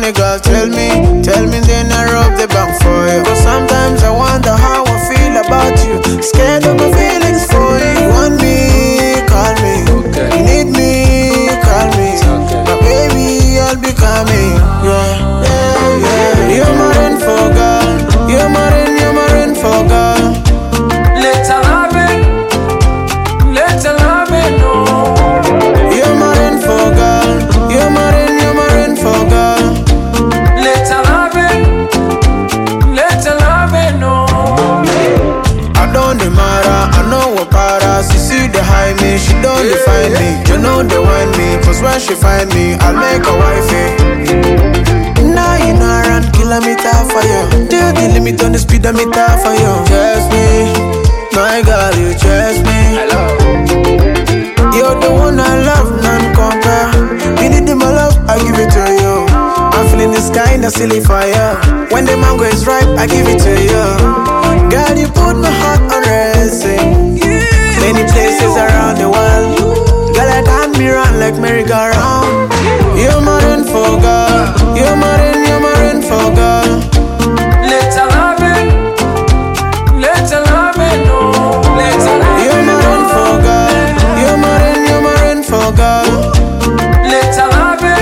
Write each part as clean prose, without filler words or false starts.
money, girl, tell me, then I rub the bank for you. But sometimes I wonder how I feel about you. Scared of my feelings for you. You want me, call me. Okay. You need me, call me. Okay. My baby, I'll be coming. Yeah, yeah, yeah. You're my rainfall girl. You're my rainfall girl. Let's love it, no. You're my rainfall girl. You're my rainfall girl. Let's love it, no. I don't matter, I know what para. She see the high me, she don't define me. You know they want me, cause when she find me, I'll make a wifey. Now you know I run kilometer for you. Till the limit on the speedometer for you. Trust me, my girl, you trust me. Hello. You're the one I love, none compare. You need my love, I give it to you. I'm feeling this kind of silly fire. When the mango is ripe, I give it to you. Girl, you put my heart on racing. Many places around the world. Girl, I turn me round like merry-go-round. You're my rainfall girl. You're my rainfall girl. Let's love it, no. Let's love You're it, my rainfall girl. You're my rainfall girl. let's love it,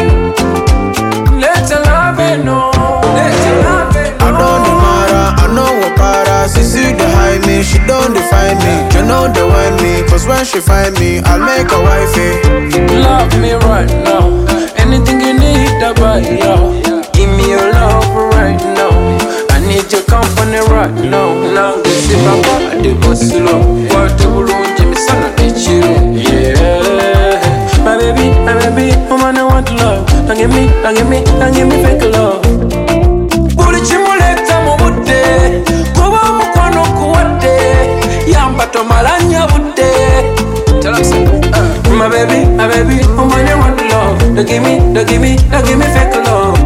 no. Let's love it, I don't matter, I know what para. She see the high me, she don't define me. You know they want me, cause when she find me, I'll make a wifey. Love me right now. Anything you need, I buy you. Give me your love right now. I need your company right now. Now this is my body, but slow. What the balloon, Jimmy, son of a chill. Yeah, my baby, woman, I want love. Don't give me fake love. Buli chimuleta mu budde, kuba mukwano kuwadde, yamba tomalanya budde. Tell us, my baby, woman, I want love. Don't give me fake love.